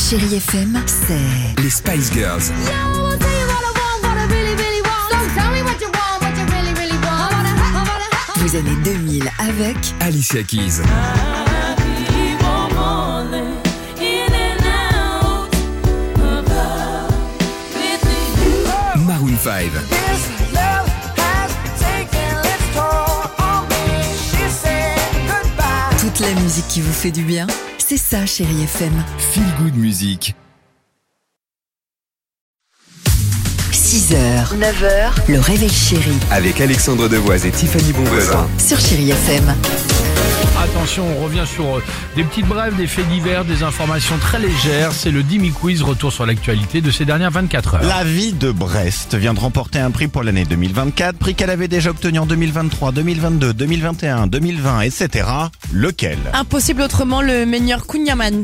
Chérie FM, c'est Les Spice Girls. vous années 2000 avec Alicia Keys. Maroon 5. toute la musique qui vous fait du bien. C'est ça, Chérie FM. Feel Good Music. 6h, 9h, le réveil chéri Avec Alexandre Devoise et Tiffany Bonvoisin. sur Chérie FM. Attention, on revient sur des petites brèves, des faits divers, des informations très légères. C'est le Dimi Quiz, retour sur l'actualité de ces dernières 24 heures. La ville de Brest vient de remporter un prix pour l'année 2024, prix qu'elle avait déjà obtenu en 2023, 2022, 2021, 2020, etc. Lequel? Impossible autrement, le meilleur Kunyaman.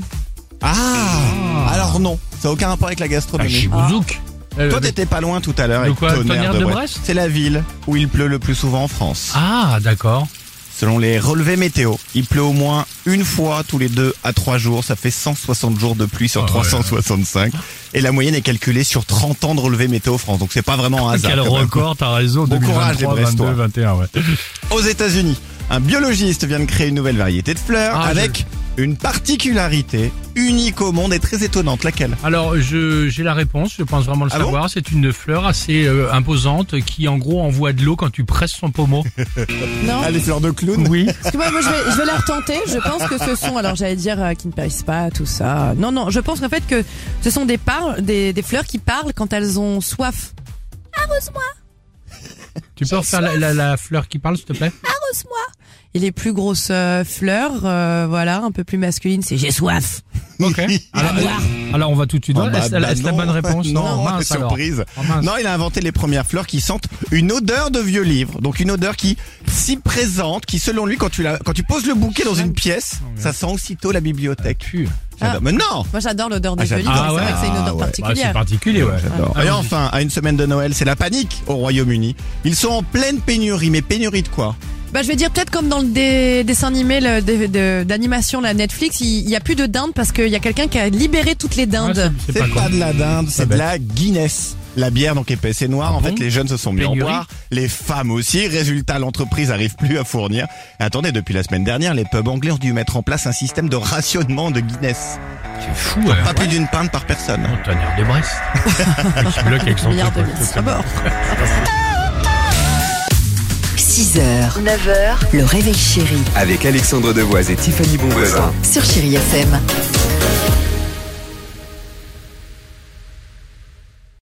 Alors non, ça n'a aucun rapport avec la gastronomie. Chibouzouk. Toi t'étais pas loin tout à l'heure De avec quoi, Tonnerre de Brest. Brest. C'est la ville où il pleut le plus souvent en France. Ah, d'accord. Selon les relevés météo, il pleut au moins une fois tous les 2 à 3 jours. Ça fait 160 jours de pluie sur 365. Et la moyenne est calculée sur 30 ans de relevés météo France. Donc c'est pas vraiment un hasard. Quel quand même. record, t'as raison. Bon 2023, courage, les 22, Brestois. 21, ouais. Aux États-Unis, un biologiste vient de créer une nouvelle variété de fleurs avec une particularité unique au monde et très étonnante. Laquelle? Alors, j'ai la réponse, je pense vraiment le Ah bon savoir. C'est une fleur assez imposante qui, en gros, envoie de l'eau quand tu presses son pommeau. Non. Ah, les fleurs de clown. Oui. Parce que moi je vais la retenter. Je pense que ce sont, alors j'allais dire qui ne périssent pas, tout ça. Non, je pense qu'en fait que ce sont des fleurs qui parlent quand elles ont soif. Arrose-moi, Tu peux refaire la fleur qui parle, s'il te plaît? arrose-moi. Et les plus grosses fleurs, voilà, un peu plus masculines, c'est j'ai soif. Ok. Alors, on va tout de suite. Ah bah, Est-ce la non. bonne réponse? Non, mince alors. surprise. Oh, mince. Non, il a inventé les premières fleurs qui sentent une odeur de vieux livre. Donc une odeur qui si présente, qui selon lui, quand tu poses le bouquet dans une pièce, ça sent aussitôt la bibliothèque. Pue. J'adore. Mais non. Moi j'adore l'odeur des j'adore. vieux livres. Ah C'est vrai ouais. que c'est une odeur Ah ouais. Bah, c'est particulière. particulier, ouais. J'adore. Et enfin, à une semaine de Noël, c'est la panique au Royaume-Uni. Ils sont en pleine pénurie, mais pénurie de quoi? Je vais dire peut-être comme dans le dessin animé d'animation la Netflix, il y a plus de dindes parce qu'il y a quelqu'un qui a libéré toutes les Ouais, dindes. c'est C'est pas pas con. de la dinde, c'est de bête. la Guinness. La bière donc épaisse et noire, Ah en bon fait les jeunes se sont mis en Pénurie. boire, les femmes aussi, résultat l'entreprise arrive plus à fournir. Et attendez, depuis la semaine dernière, les pubs anglais ont dû mettre en place un système de rationnement de Guinness. C'est fou, ouais. Pas plus d'une pinte par personne. Oh, Tonnerre de Brest. Qui bloque avec son Milliard de truc, litres ouais. à bord. 6h, 9h, le réveil chéri Avec Alexandre Devoise et Tiffany Bonvoisin. sur Chérie FM.